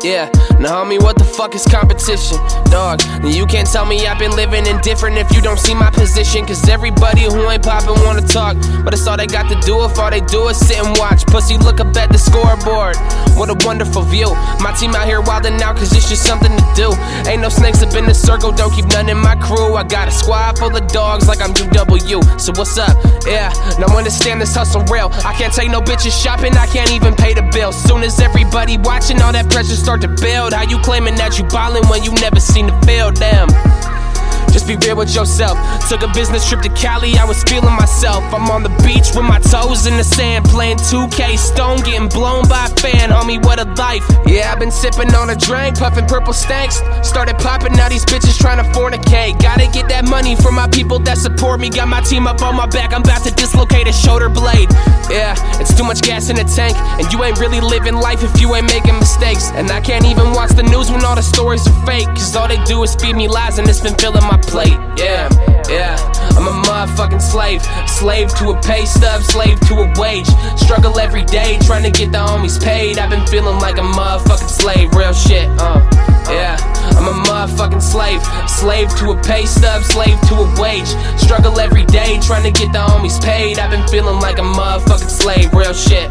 Yeah, now homie, what the fuck is competition? Dog, you can't tell me I've been living indifferent if you don't see my position. Cause everybody who ain't poppin' wanna talk, but it's all they got to do if all they do is sit and watch. Pussy, look up at the scoreboard, what a wonderful view. My team out here wildin' out cause it's just something to do. Ain't no snakes up in the circle, don't keep none in my crew. I got a squad full of dogs like I'm UW. So what's up? Yeah, now understand this hustle real. I can't take no bitches shopping, I can't even pay the bill. Soon as everybody watching, all that pressure start to build. How you claiming that you ballin' when you never seen the field? Damn. Just be real with yourself. Took a business trip to Cali, I was feeling myself. I'm on the beach with my toes in the sand, playing 2K Stone, getting blown by a fan. Homie, what a life. Yeah, I've been sipping on a drink, puffing purple stanks. Started popping, now these bitches trying to fornicate. Gotta get that money for my people that support me. Got my team up on my back, I'm about to dislocate a shoulder blade. Yeah, it's too much gas in the tank, and you ain't really living life if you ain't making mistakes. And I can't even watch the news when all the stories are fake, cause all they do is feed me lies and it's been filling my plate. Yeah, I'm a motherfucking slave. Slave to a pay stub, slave to a wage. Struggle every day, trying to get the homies paid. I've been feeling like a motherfucking slave, real shit, yeah, I'm a motherfucking slave. Slave to a pay stub, slave to a wage. Struggle every day, trying to get the homies paid. I've been feeling like a motherfucking slave, real shit,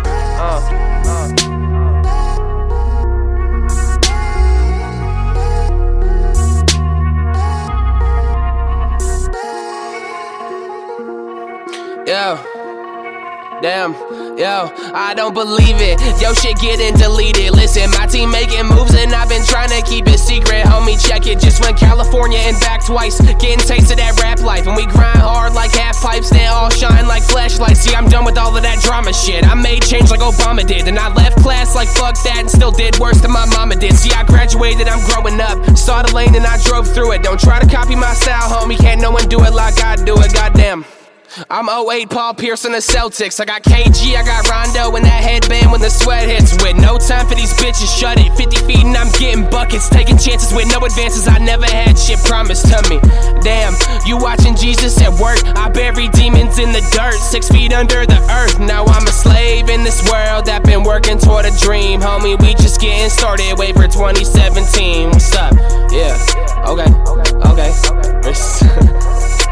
Damn, yo, I don't believe it. Yo, shit getting deleted. Listen, my team making moves and I've been trying to keep it secret. Homie, check it. Just went California and back twice. Getting taste of that rap life. And we grind hard like half pipes, then all shine like flashlights. See, I'm done with all of that drama shit. I made change like Obama did. And I left class like fuck that and still did worse than my mama did. See, I graduated, I'm growing up. Saw the lane and I drove through it. Don't try to copy my style, homie. Can't no one do it like I do it, goddamn. I'm 08 Paul Pierce and the Celtics. I got KG, I got Rondo and that headband when the sweat hits. With no time for these bitches, shut it. 50 feet and I'm getting buckets. Taking chances with no advances, I never had shit promised to me. Damn, you watching Jesus at work. I bury demons in the dirt, 6 feet under the earth. Now I'm a slave in this world that been working toward a dream. Homie, we just getting started, wait for 2017. What's up? Yeah, okay.